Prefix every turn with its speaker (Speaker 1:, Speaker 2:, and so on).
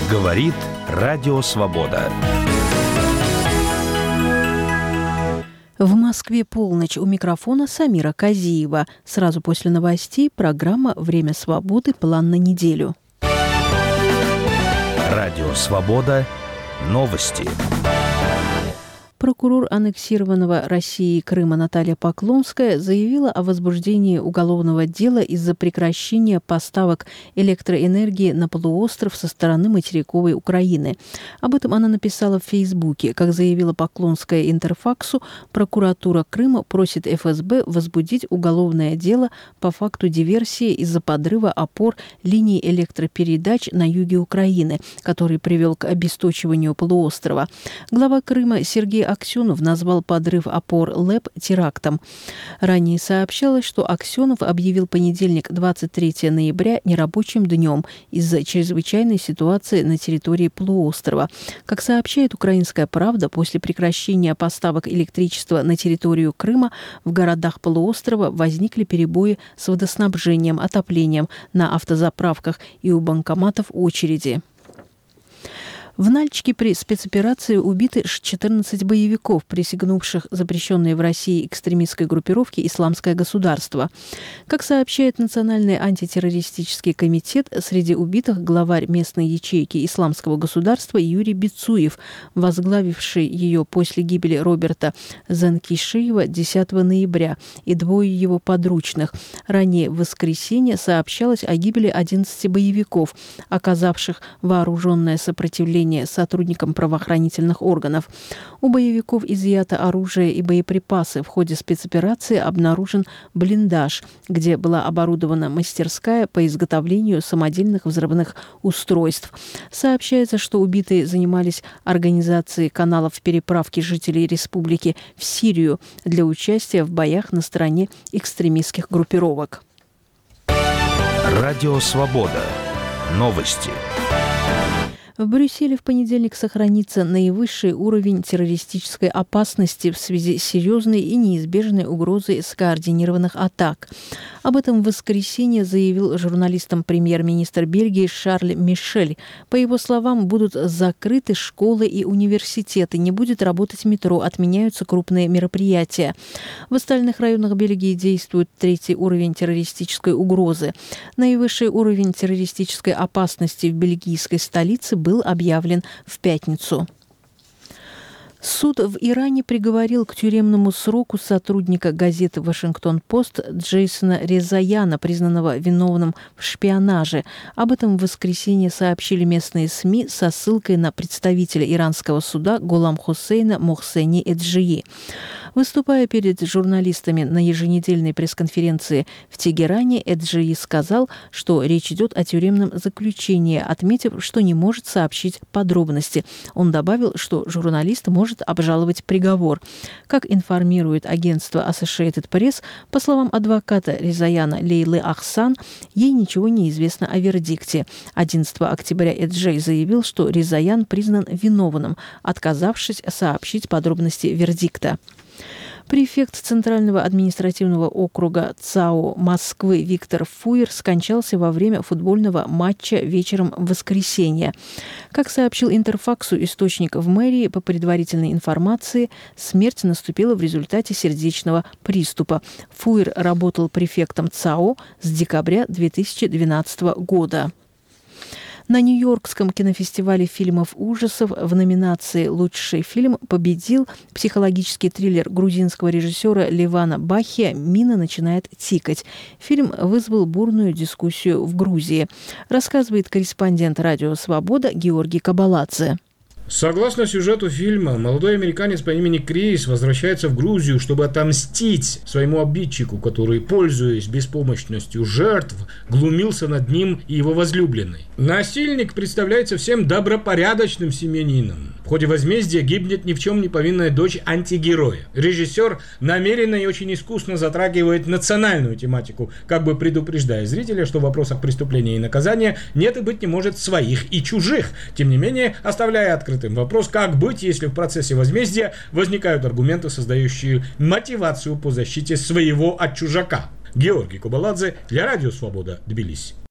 Speaker 1: Говорит Радио Свобода.
Speaker 2: В Москве полночь. У микрофона Самира Казиева. Сразу после новостей программа «Время свободы. План на неделю».
Speaker 1: Радио Свобода. Новости.
Speaker 2: Прокурор аннексированного Россией Крыма Наталья Поклонская заявила о возбуждении уголовного дела из-за прекращения поставок электроэнергии на полуостров со стороны материковой Украины. Об этом она написала в Фейсбуке. Как заявила Поклонская Интерфаксу, прокуратура Крыма просит ФСБ возбудить уголовное дело по факту диверсии из-за подрыва опор линий электропередач на юге Украины, который привел к обесточиванию полуострова. Глава Крыма Сергей Аксенов назвал подрыв опор ЛЭП терактом. Ранее сообщалось, что Аксенов объявил понедельник, 23 ноября, нерабочим днем из-за чрезвычайной ситуации на территории полуострова. Как сообщает «Украинская правда», после прекращения поставок электричества на территорию Крыма в городах полуострова возникли перебои с водоснабжением, отоплением на автозаправках и у банкоматов очереди. В Нальчике при спецоперации убиты 14 боевиков, присягнувших запрещенной в России экстремистской группировке «Исламское государство». Как сообщает Национальный антитеррористический комитет, среди убитых главарь местной ячейки «Исламского государства» Юрий Бицуев, возглавивший ее после гибели Роберта Занкишиева 10 ноября, и двое его подручных. Ранее в воскресенье сообщалось о гибели 11 боевиков, оказавших вооруженное сопротивление сотрудникам правоохранительных органов. У боевиков изъято оружие и боеприпасы. В ходе спецоперации обнаружен блиндаж, где была оборудована мастерская по изготовлению самодельных взрывных устройств. Сообщается, что убитые занимались организацией каналов переправки жителей республики в Сирию для участия в боях на стороне экстремистских группировок.
Speaker 1: Радио Свобода. Новости.
Speaker 2: В Брюсселе в понедельник сохранится наивысший уровень террористической опасности в связи с серьезной и неизбежной угрозой скоординированных атак. Об этом в воскресенье заявил журналистам премьер-министр Бельгии Шарль Мишель. По его словам, будут закрыты школы и университеты, не будет работать метро, отменяются крупные мероприятия. В остальных районах Бельгии действует третий уровень террористической угрозы. Наивысший уровень террористической опасности в бельгийской столице был объявлен в пятницу. Суд в Иране приговорил к тюремному сроку сотрудника газеты «Вашингтон-Пост» Джейсона Резаяна, признанного виновным в шпионаже. Об этом в воскресенье сообщили местные СМИ со ссылкой на представителя иранского суда Голам Хусейна Мохсени Эджии. Выступая перед журналистами на еженедельной пресс-конференции в Тегеране, Эджии сказал, что речь идет о тюремном заключении, отметив, что не может сообщить подробности. Он добавил, что журналист может обжаловать приговор. Как информирует агентство Associated Press, по словам адвоката Резаяна Лейлы Ахсан, ей ничего не известно о вердикте. 11 октября Эджей заявил, что Резаян признан виновным, отказавшись сообщить подробности вердикта. Префект Центрального административного округа ЦАО Москвы Виктор Фуер скончался во время футбольного матча вечером в воскресенье. Как сообщил Интерфаксу источник в мэрии, по предварительной информации, смерть наступила в результате сердечного приступа. Фуер работал префектом ЦАО с декабря 2012 года. На Нью-Йоркском кинофестивале фильмов ужасов в номинации «Лучший фильм» победил психологический триллер грузинского режиссера Левана Бахия «Мина начинает тикать». Фильм вызвал бурную дискуссию в Грузии, рассказывает корреспондент «Радио Свобода» Георгий Кабаладзе.
Speaker 3: Согласно сюжету фильма, молодой американец по имени Крис возвращается в Грузию, чтобы отомстить своему обидчику, который, пользуясь беспомощностью жертв, глумился над ним и его возлюбленной. Насильник представляется всем добропорядочным семьянином. В ходе возмездия гибнет ни в чем не повинная дочь антигероя. Режиссер намеренно и очень искусно затрагивает национальную тематику, как бы предупреждая зрителя, что в вопросах преступления и наказания нет и быть не может своих и чужих. Тем не менее, оставляя открытым вопрос, как быть, если в процессе возмездия возникают аргументы, создающие мотивацию по защите своего от чужака. Георгий Кабаладзе для Радио Свобода, Тбилиси.